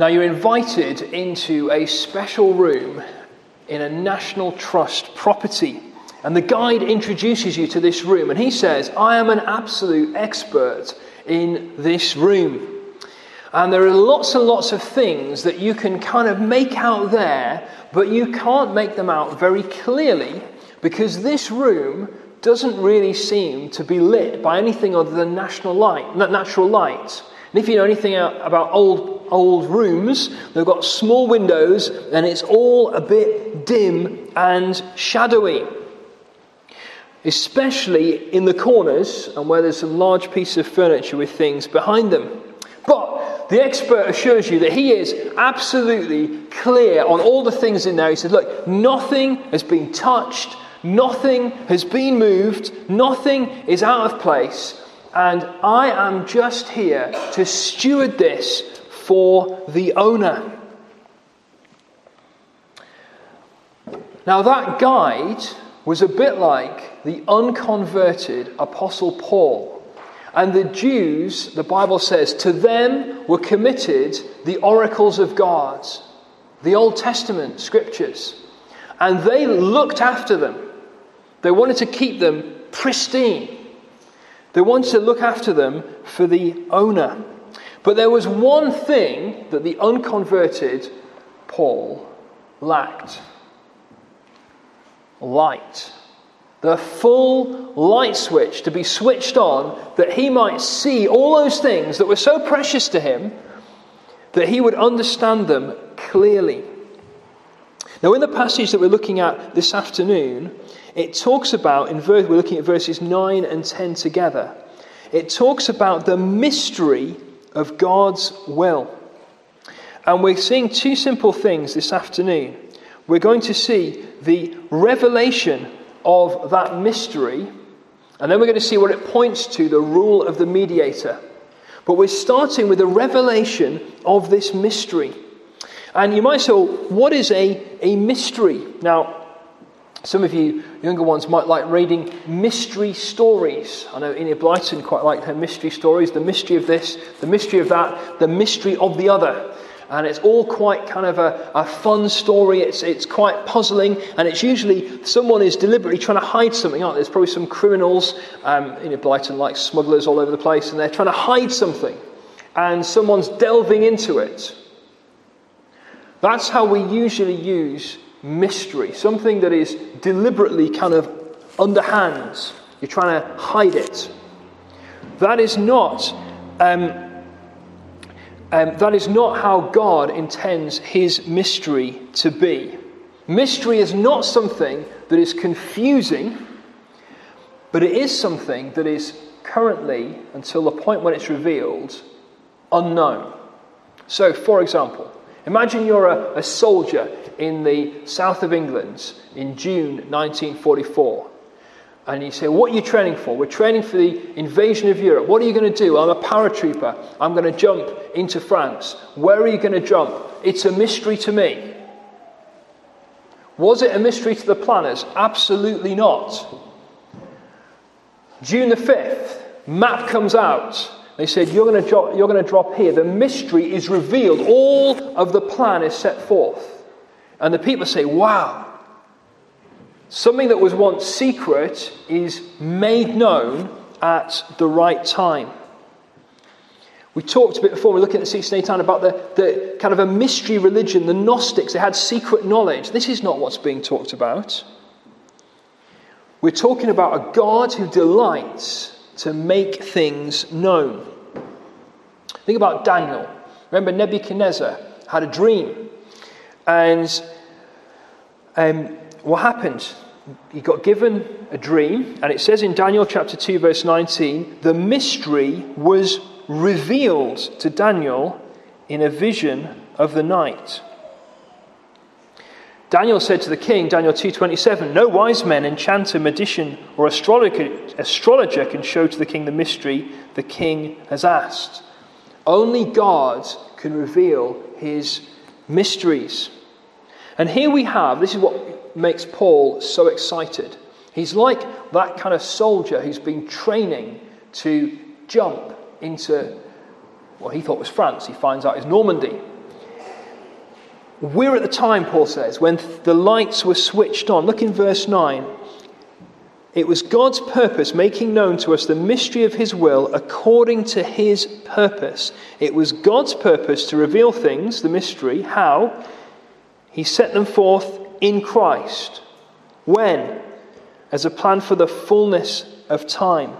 Now you're invited into a special room in a National Trust property. And the guide introduces you to this room, and he says, I am an absolute expert in this room. And there are lots and lots of things that you can kind of make out there, but you can't make them out very clearly because this room doesn't really seem to be lit by anything other than natural light. And if you know anything about old rooms, they've got small windows and it's all a bit dim and shadowy. Especially in the corners and where there's some large pieces of furniture with things behind them. But the expert assures you that he is absolutely clear on all the things in there. He said, look, nothing has been touched, nothing has been moved, nothing is out of place, and I am just here to steward this for the owner. Now that guide was a bit like the unconverted Apostle Paul. And the Jews, the Bible says, to them were committed the oracles of God, the Old Testament scriptures. And they looked after them. They wanted to keep them pristine. They wanted to look after them for the owner. But there was one thing that the unconverted Paul lacked. Light. The full light switch to be switched on that he might see all those things that were so precious to him that he would understand them clearly. Now in the passage that we're looking at this afternoon, it talks about, we're looking at verses 9 and 10 together, it talks about the mystery of God's will. And we're seeing two simple things this afternoon. We're going to see the revelation of that mystery, and then we're going to see what it points to, the rule of the mediator. But we're starting with a revelation of this mystery. And you might say, well, what is a mystery? Now, some of you younger ones might like reading mystery stories. I know Enid Blyton quite liked her mystery stories, the mystery of this, the mystery of that, the mystery of the other. And it's all quite kind of a fun story. It's quite puzzling. And it's usually someone is deliberately trying to hide something, aren't there? There's probably some criminals, Blyton likes smugglers all over the place, and they're trying to hide something. And someone's delving into it. That's how we usually use mystery. Something that is deliberately kind of underhand. You're trying to hide it. That is not how God intends his mystery to be. Mystery is not something that is confusing, but it is something that is currently, until the point when it's revealed, unknown. So, for example, imagine you're a soldier in the south of England in June 1944. And you say, what are you training for? We're training for the invasion of Europe. What are you going to do? I'm a paratrooper. I'm going to jump into France. Where are you going to jump? It's a mystery to me. Was it a mystery to the planners? Absolutely not. June the 5th, map comes out. They said, you're going to drop here. The mystery is revealed. All of the plan is set forth. And the people say, wow. Something that was once secret is made known at the right time. We talked a bit before, we were looking at the 1689 about the kind of a mystery religion, the Gnostics. They had secret knowledge. This is not what's being talked about. We're talking about a God who delights to make things known. Think about Daniel. Remember, Nebuchadnezzar had a dream. And what happened? He got given a dream, and it says in Daniel chapter 2 verse 19, the mystery was revealed to Daniel in a vision of the night. Daniel said to the king, Daniel 2:27, no wise man, enchanter, magician, or astrologer can show to the king the mystery the king has asked. Only God can reveal his mysteries. And here we have, this is what makes Paul so excited. He's like that kind of soldier who's been training to jump into what he thought was France. He finds out it's Normandy. We're at the time, Paul says, when the lights were switched on. Look in verse 9. It was God's purpose making known to us the mystery of his will according to his purpose. It was God's purpose to reveal things, the mystery, how? He set them forth in Christ. When? As a plan for the fullness of time.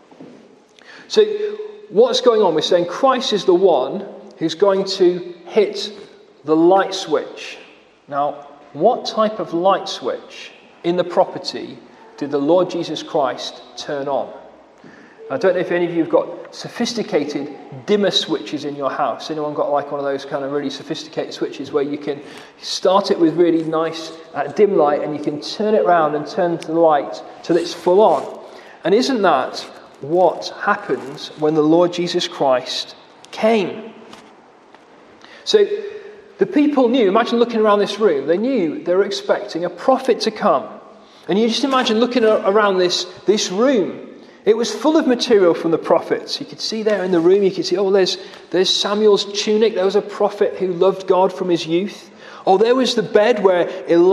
So, what's going on? We're saying Christ is the one who's going to hit the light switch. Now, what type of light switch in the property did the Lord Jesus Christ turn on? I don't know if any of you have got sophisticated dimmer switches in your house. Anyone got like one of those kind of really sophisticated switches where you can start it with really nice dim light and you can turn it around and turn the light till it's full on? And isn't that what happens when the Lord Jesus Christ came? So the people knew, imagine looking around this room, they knew they were expecting a prophet to come. And you just imagine looking around this room. It was full of material from the prophets. You could see there in the room, you could see, there's Samuel's tunic. There was a prophet who loved God from his youth. Oh, there was the bed where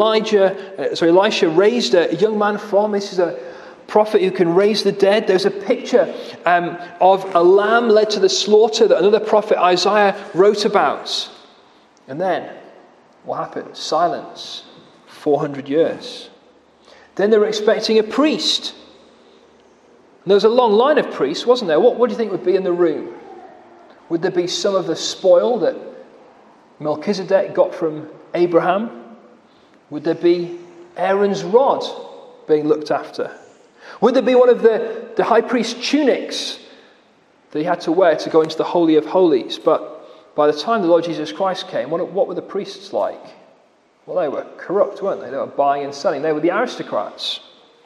Elisha raised a young man from. This is a prophet who can raise the dead. There's a picture of a lamb led to the slaughter that another prophet, Isaiah, wrote about. And then, what happened? Silence. 400 years. Then they were expecting a priest. And there was a long line of priests, wasn't there? What do you think would be in the room? Would there be some of the spoil that Melchizedek got from Abraham? Would there be Aaron's rod being looked after? Would there be one of the high priest's tunics that he had to wear to go into the Holy of Holies? But by the time the Lord Jesus Christ came, what were the priests like? Well, they were corrupt, weren't they? They were buying and selling. They were the aristocrats.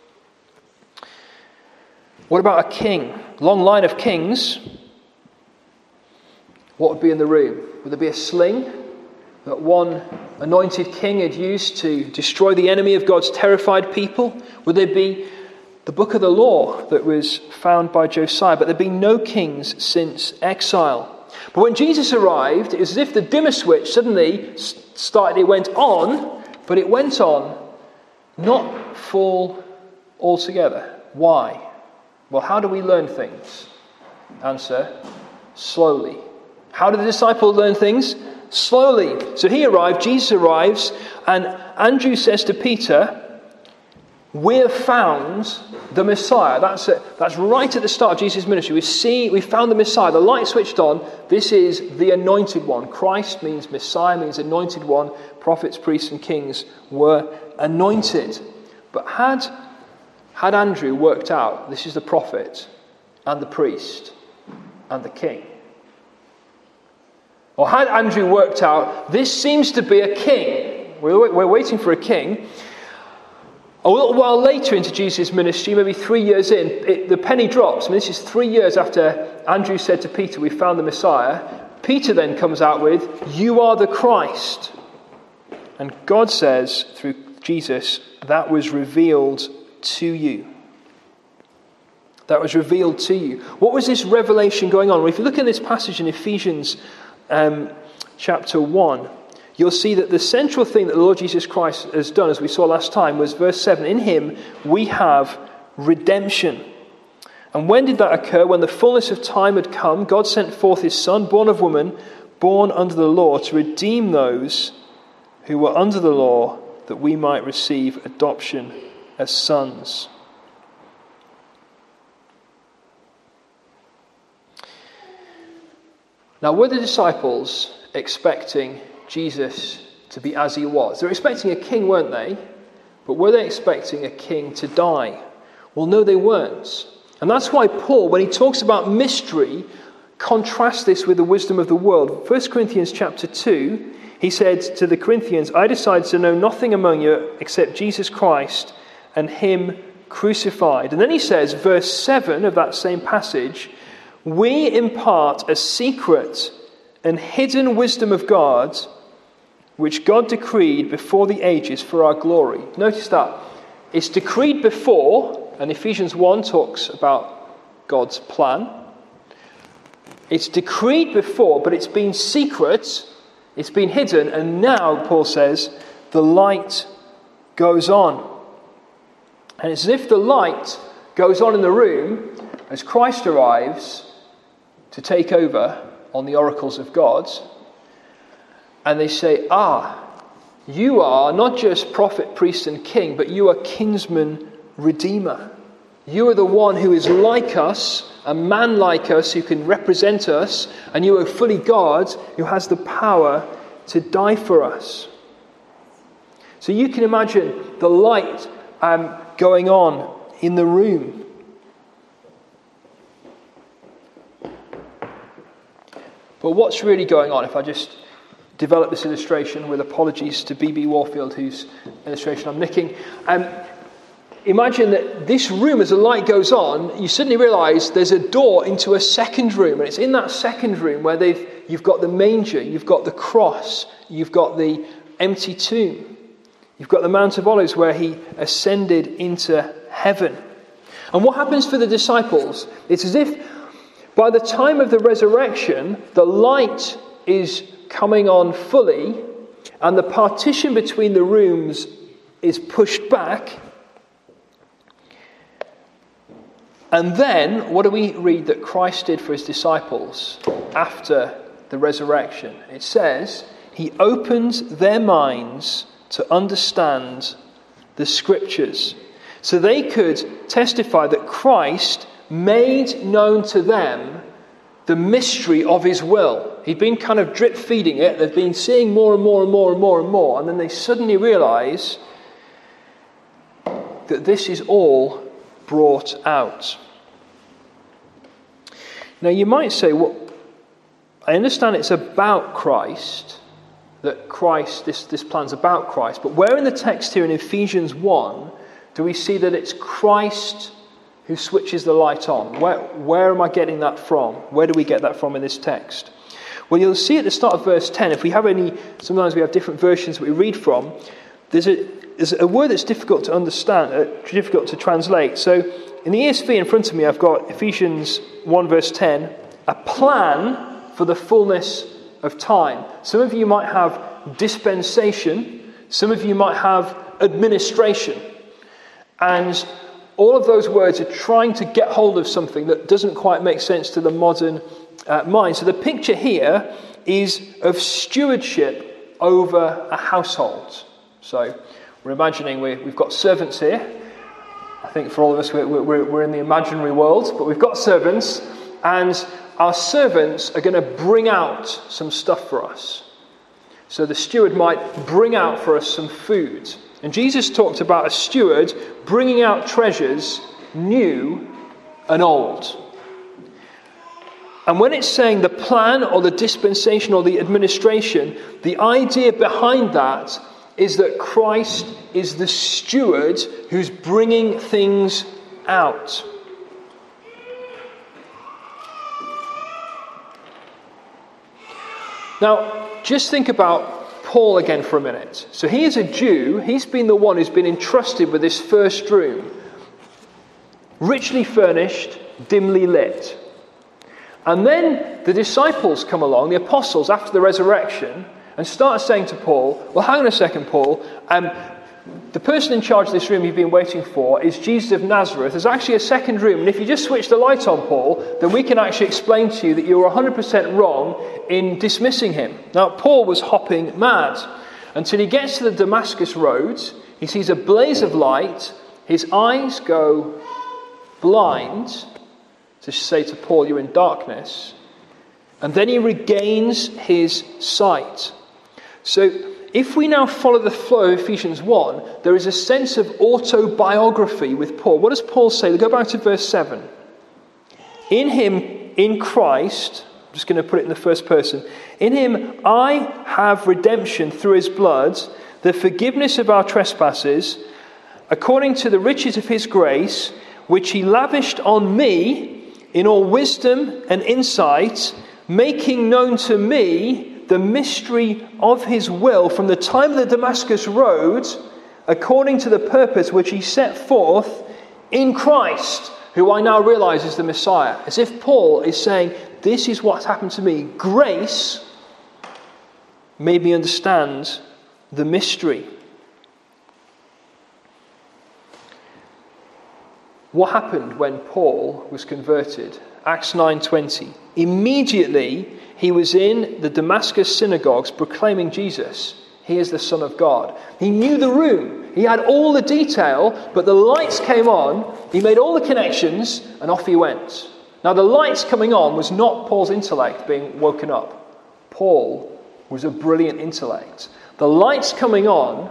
What about a king? Long line of kings. What would be in the room? Would there be a sling that one anointed king had used to destroy the enemy of God's terrified people? Would there be the book of the law that was found by Josiah? But there'd been no kings since exile. But when Jesus arrived, it was as if the dimmer switch suddenly started. It went on, but it went on not full altogether. Why? Well, how do we learn things? Answer, slowly. How do the disciples learn things? Slowly. So he arrived, Jesus arrives, and Andrew says to Peter, we have found the Messiah. That's right at the start of Jesus' ministry. We found the Messiah. The light switched on. This is the anointed one. Christ means Messiah, means anointed one. Prophets, priests, and kings were anointed. But had Andrew worked out, this is the prophet and the priest and the king? Or had Andrew worked out, this seems to be a king. We're waiting for a king. A little while later into Jesus' ministry, maybe 3 years in, the penny drops. This is 3 years after Andrew said to Peter, we found the Messiah. Peter then comes out with, you are the Christ. And God says, through Jesus, that was revealed to you. That was revealed to you. What was this revelation going on? Well, if you look at this passage in Ephesians chapter 1, you'll see that the central thing that the Lord Jesus Christ has done, as we saw last time, was verse 7. In him we have redemption. And when did that occur? When the fullness of time had come, God sent forth his Son, born of woman, born under the law, to redeem those who were under the law, that we might receive adoption as sons. Now, were the disciples expecting Jesus to be as he was? They were expecting a king, weren't they? But were they expecting a king to die? Well, no, they weren't. And that's why Paul, when he talks about mystery, contrasts this with the wisdom of the world. 1 Corinthians chapter 2, he said to the Corinthians, I decided to know nothing among you except Jesus Christ and him crucified. And then he says, verse 7 of that same passage, we impart a secret and hidden wisdom of God, which God decreed before the ages for our glory. Notice that. It's decreed before, and Ephesians 1 talks about God's plan. It's decreed before, but it's been secret It's been hidden, and now, Paul says, the light goes on. And it's as if the light goes on in the room as Christ arrives to take over on the oracles of God. And they say, you are not just prophet, priest, and king, but you are kinsman, redeemer. You are the one who is like us, a man like us, who can represent us, and you are fully God, who has the power to die for us. So you can imagine the light going on in the room. But what's really going on, if I just develop this illustration with apologies to B.B. Warfield, whose illustration I'm nicking. Imagine that this room, as the light goes on, you suddenly realise there's a door into a second room. And it's in that second room where you've got the manger, you've got the cross, you've got the empty tomb. You've got the Mount of Olives where he ascended into heaven. And what happens for the disciples? It's as if by the time of the resurrection, the light is coming on fully, and the partition between the rooms is pushed back. And then, what do we read that Christ did for his disciples after the resurrection? It says, he opened their minds to understand the scriptures, so they could testify that Christ made known to them the mystery of his will. He'd been kind of drip feeding it. They've been seeing more and more and more and more and more. And then they suddenly realise that this is all brought out. Now you might say, well, I understand it's about Christ, that Christ, this plan's about Christ. But where in the text here in Ephesians 1 do we see that it's Christ who switches the light on? Where am I getting that from? Where do we get that from in this text? Well, you'll see at the start of verse 10, if we have sometimes we have different versions that we read from, there's a word that's difficult to understand, difficult to translate. So in the ESV in front of me, I've got Ephesians 1 verse 10, a plan for the fullness of time. Some of you might have dispensation, some of you might have administration. And all of those words are trying to get hold of something that doesn't quite make sense to the modern mind. So the picture here is of stewardship over a household. So we're imagining we've got servants here. I think for all of us, we're in the imaginary world, but we've got servants, and our servants are going to bring out some stuff for us. So the steward might bring out for us some food. And Jesus talked about a steward bringing out treasures new and old. And when it's saying the plan or the dispensation or the administration, the idea behind that is that Christ is the steward who's bringing things out. Now, just think about Paul again for a minute. So he is a Jew. He's been the one who's been entrusted with this first room. Richly furnished, dimly lit. And then the disciples come along, the apostles, after the resurrection, and start saying to Paul, well, hang on a second, Paul. The person in charge of this room you've been waiting for is Jesus of Nazareth. There's actually a second room, and if you just switch the light on, Paul, then we can actually explain to you that you were 100% wrong in dismissing him. Now, Paul was hopping mad until he gets to the Damascus road. He sees a blaze of light. His eyes go blind, to say to Paul, you're in darkness. And then he regains his sight. So if we now follow the flow of Ephesians 1, there is a sense of autobiography with Paul. What does Paul say? Go back to verse 7. In him, in Christ, I'm just going to put it in the first person. In him I have redemption through his blood, the forgiveness of our trespasses, according to the riches of his grace, which he lavished on me in all wisdom and insight, making known to me the mystery of his will from the time of the Damascus road, according to the purpose which he set forth in Christ, who I now realize is the Messiah. As if Paul is saying, this is what's happened to me. Grace made me understand the mystery. What happened when Paul was converted? Acts 9:20. Immediately he was in the Damascus synagogues proclaiming Jesus. He is the Son of God. He knew the room. He had all the detail, but the lights came on. He made all the connections, and off he went. Now the lights coming on was not Paul's intellect being woken up. Paul was a brilliant intellect. The lights coming on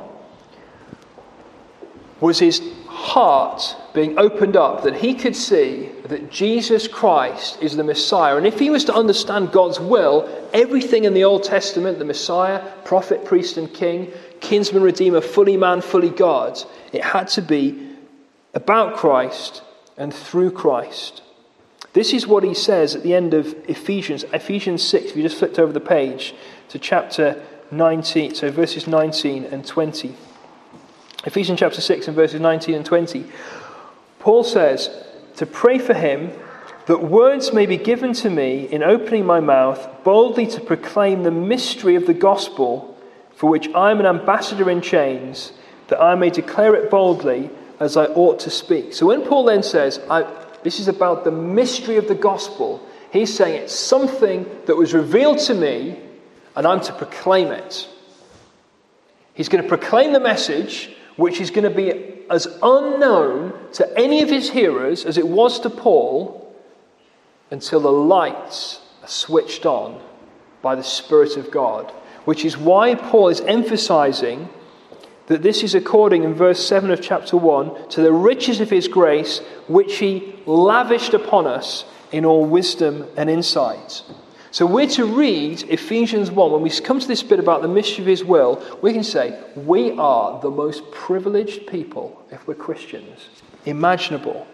was his heart being opened up, that he could see that Jesus Christ is the Messiah. And if he was to understand God's will, everything in the Old Testament, the Messiah, prophet, priest and king, kinsman, redeemer, fully man, fully God, it had to be about Christ and through Christ. This is what he says at the end of Ephesians 6. If you just flipped over the page to chapter 19, so verses 19 and 20. Ephesians chapter 6 and verses 19 and 20. Paul says, to pray for him that words may be given to me in opening my mouth boldly to proclaim the mystery of the gospel, for which I am an ambassador in chains, that I may declare it boldly as I ought to speak. So when Paul then says, this is about the mystery of the gospel, he's saying it's something that was revealed to me and I'm to proclaim it. He's going to proclaim the message, which is going to be as unknown to any of his hearers as it was to Paul, until the lights are switched on by the Spirit of God. Which is why Paul is emphasizing that this is according, in verse 7 of chapter 1, to the riches of his grace, which he lavished upon us in all wisdom and insight. So we're to read Ephesians 1. When we come to this bit about the mystery of his will, we can say, we are the most privileged people, if we're Christians, imaginable.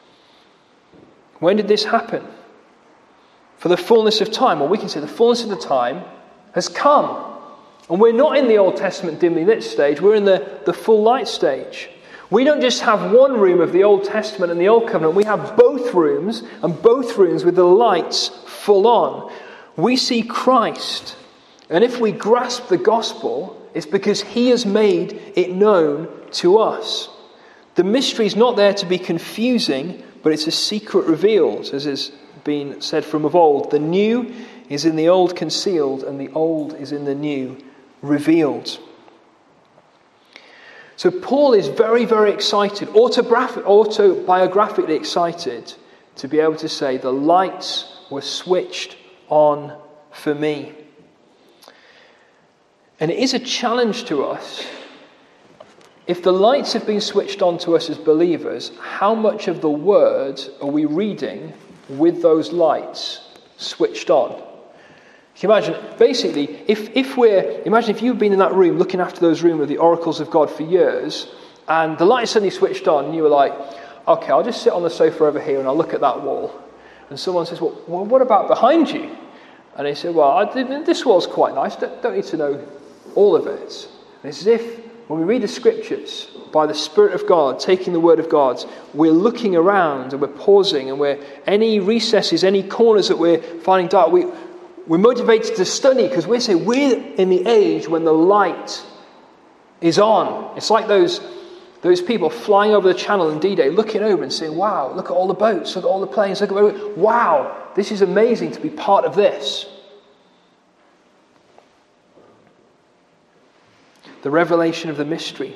When did this happen? For the fullness of time. Well, we can say the fullness of the time has come. And we're not in the Old Testament dimly lit stage, we're in the full light stage. We don't just have one room of the Old Testament and the Old Covenant, we have both rooms, and both rooms with the lights full on. We see Christ, and if we grasp the gospel, it's because he has made it known to us. The mystery is not there to be confusing, but it's a secret revealed, as has been said from of old. The new is in the old concealed, and the old is in the new revealed. So Paul is very, very excited, autobiographically excited, to be able to say the lights were switched on for me. And it is a challenge to us. If the lights have been switched on to us as believers, how much of the word are we reading with those lights switched on? Can you imagine, basically, imagine if you've been in that room looking after those rooms of the oracles of God for years, and the lights suddenly switched on, and you were like, okay, I'll just sit on the sofa over here and I'll look at that wall. And someone says, well, what about behind you? And they say, well, this wall's quite nice, don't need to know all of it. And it's as if, when we read the scriptures, by the Spirit of God, taking the word of God, we're looking around and we're pausing, and we're any recesses, any corners that we're finding dark, we're motivated to study, because we're saying we're in the age when the light is on. It's like those people flying over the channel in D-Day, looking over and saying, wow, look at all the boats, look at all the planes, wow, this is amazing to be part of this. The revelation of the mystery.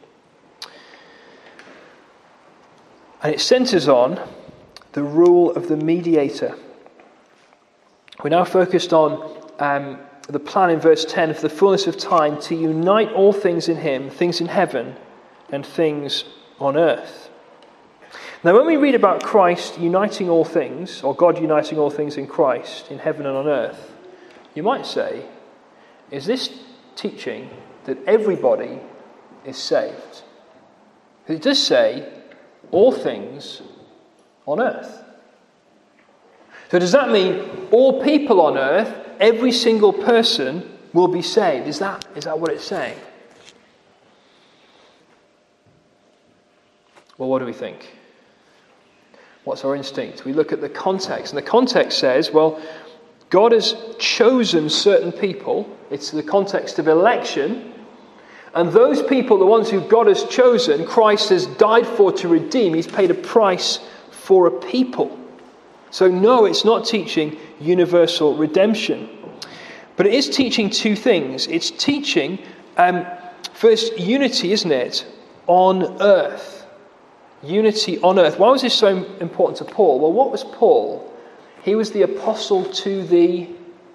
And it centers on the rule of the mediator. We're now focused on the plan in verse 10 of the fullness of time to unite all things in him, things in heaven and things on earth. Now, when we read about Christ uniting all things, or God uniting all things in Christ, in heaven and on earth, you might say, is this teaching that everybody is saved? It does say, all things on earth. So does that mean all people on earth, every single person will be saved? Is that what it's saying? Well, what do we think? What's our instinct? We look at the context, and the context says, well, God has chosen certain people. It's the context of election. And those people, the ones who God has chosen, Christ has died for to redeem. He's paid a price for a people. So no, it's not teaching universal redemption. But it is teaching two things. It's teaching, first, unity, isn't it, on earth. Unity on earth. Why was this so important to Paul? Well, what was Paul? He was the apostle to the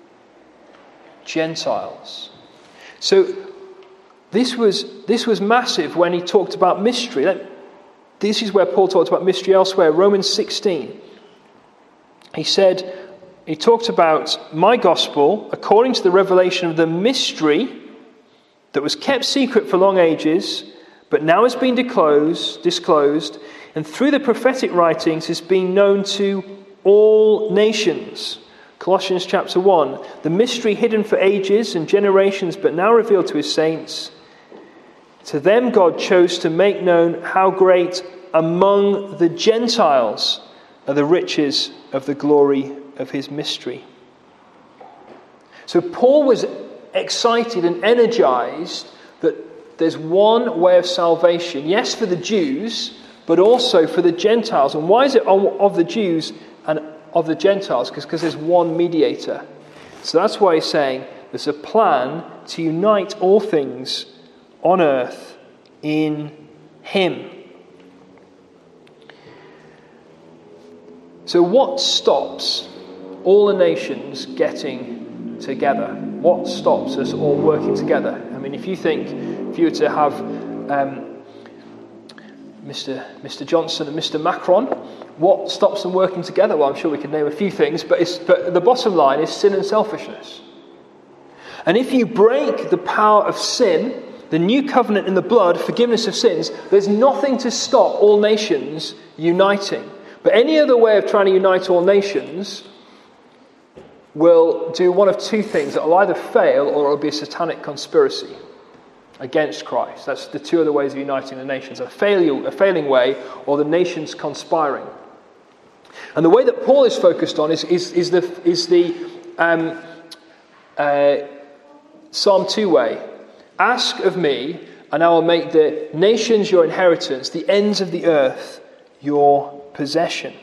Gentiles. So this was massive when he talked about mystery. This is where Paul talked about mystery elsewhere. Romans 16. He talked about my gospel according to the revelation of the mystery that was kept secret for long ages, but now has been disclosed, and through the prophetic writings has been known to all nations. Colossians chapter 1. The mystery hidden for ages and generations, but now revealed to his saints. To them God chose to make known how great among the Gentiles are the riches of the glory of his mystery. So Paul was excited and energized that there's one way of salvation. Yes, for the Jews, but also for the Gentiles. And why is it of the Jews and of the Gentiles? Because there's one mediator. So that's why he's saying there's a plan to unite all things on earth in him. So what stops all the nations getting together? What stops us all working together? I mean, if you were to have Mr. Johnson and Mr. Macron, what stops them working together? Well, I'm sure we could name a few things, but the bottom line is sin and selfishness. And if you break the power of sin, the new covenant in the blood, forgiveness of sins, there's nothing to stop all nations uniting. But any other way of trying to unite all nations will do one of two things. It will either fail or it will be a satanic conspiracy against Christ. That's the two other ways of uniting the nations. A failing way, or the nations conspiring. And the way that Paul is focused on is the Psalm 2 way. Ask of me, and I will make the nations your inheritance, the ends of the earth your possession.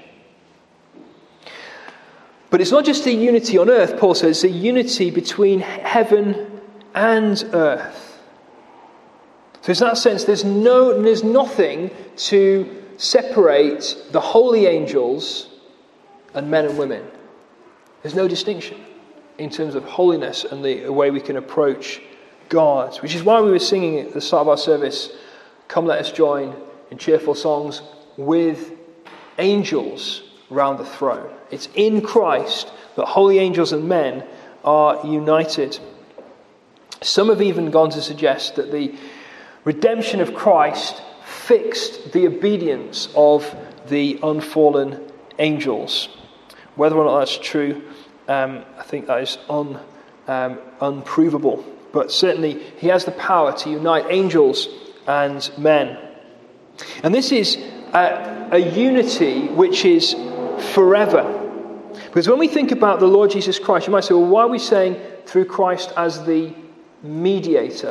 But it's not just a unity on earth, Paul says, it's a unity between heaven and earth. So in that sense, there's nothing to separate the holy angels and men and women. There's no distinction in terms of holiness and the way we can approach God, which is why we were singing at the start of our service, "Come let us join in cheerful songs with angels round the throne." It's in Christ that holy angels and men are united. Some have even gone to suggest that the redemption of Christ fixed the obedience of the unfallen angels. Whether or not that's true, I think that is unprovable. But certainly he has the power to unite angels and men. And this is a unity which is forever. Because when we think about the Lord Jesus Christ, you might say, well, why are we saying through Christ as the mediator?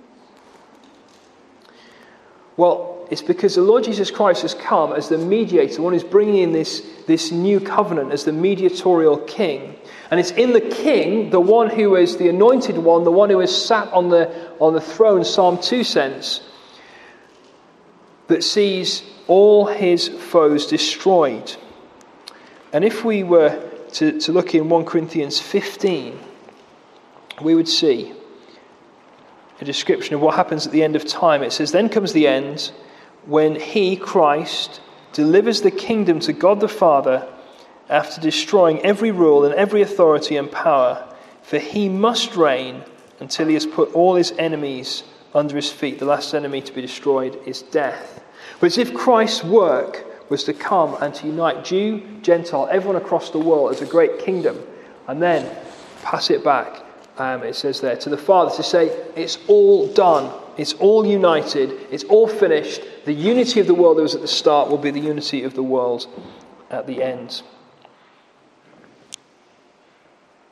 Well, it's because the Lord Jesus Christ has come as the mediator, the one who's bringing in this new covenant as the mediatorial king. And it's in the king, the one who is the anointed one, the one who has sat on the throne, Psalm 2 says, that sees all his foes destroyed. And if we were to look in 1 Corinthians 15, we would see a description of what happens at the end of time. It says, "Then comes the end, when he, Christ, delivers the kingdom to God the Father, after destroying every rule and every authority and power, for he must reign until he has put all his enemies under his feet." The last enemy to be destroyed is death. But it's if Christ's work was to come and to unite Jew, Gentile, everyone across the world as a great kingdom, and then pass it back, it says there, to the Father, to say, it's all done, it's all united, it's all finished. The unity of the world that was at the start will be the unity of the world at the end.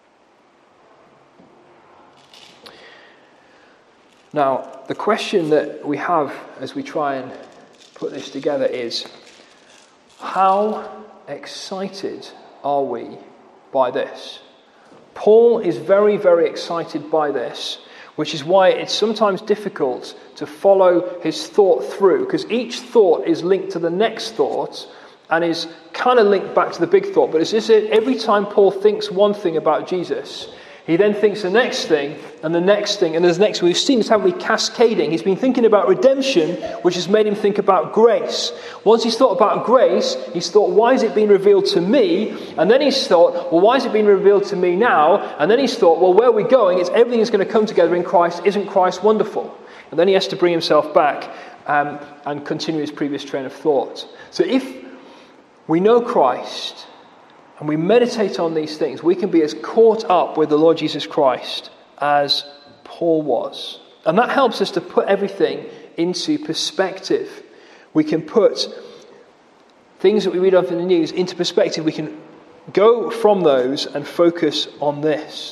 Now, the question that we have as we try and put this together is, how excited are we by this? Paul is very, very excited by this, which is why it's sometimes difficult to follow his thought through, because each thought is linked to the next thought and is kind of linked back to the big thought. But it's just every time Paul thinks one thing about Jesus, he then thinks the next thing, and the next thing, and the next. We've seen this, haven't we, cascading. He's been thinking about redemption, which has made him think about grace. Once he's thought about grace, he's thought, why is it being revealed to me? And then he's thought, well, why is it being revealed to me now? And then he's thought, well, where are we going? It's everything is going to come together in Christ. Isn't Christ wonderful? And then he has to bring himself back and continue his previous train of thought. So if we know Christ, and we meditate on these things, we can be as caught up with the Lord Jesus Christ as Paul was. And that helps us to put everything into perspective. We can put things that we read off in the news into perspective. We can go from those and focus on this.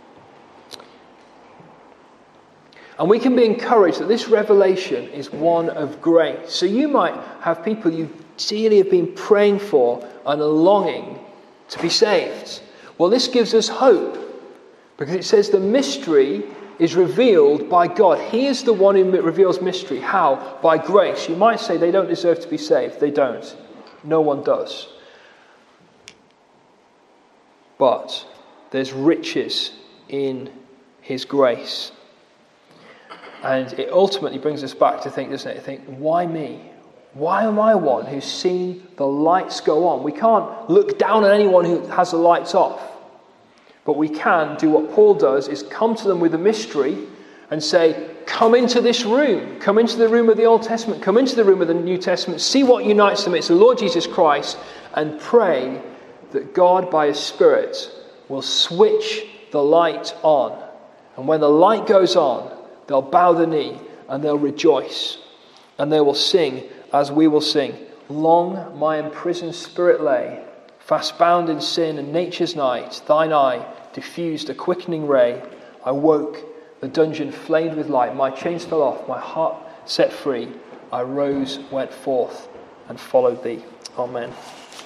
And we can be encouraged that this revelation is one of grace. So you might have people you dearly have been praying for and are longing to be saved. Well, this gives us hope, because it says the mystery is revealed by God. He is the one who reveals mystery. How? By grace. You might say they don't deserve to be saved. They don't. No one does. But there's riches in his grace. And it ultimately brings us back to think, doesn't it? Think, why me? Why am I one who's seen the lights go on? We can't look down on anyone who has the lights off. But we can do what Paul does, is come to them with a mystery and say, come into this room. Come into the room of the Old Testament. Come into the room of the New Testament. See what unites them. It's the Lord Jesus Christ. And pray that God, by his Spirit, will switch the light on. And when the light goes on, they'll bow the knee and they'll rejoice. And they will sing as we will sing. Long my imprisoned spirit lay, fast bound in sin and nature's night. Thine eye diffused a quickening ray. I woke, the dungeon flamed with light. My chains fell off, my heart set free. I rose, went forth, and followed thee. Amen.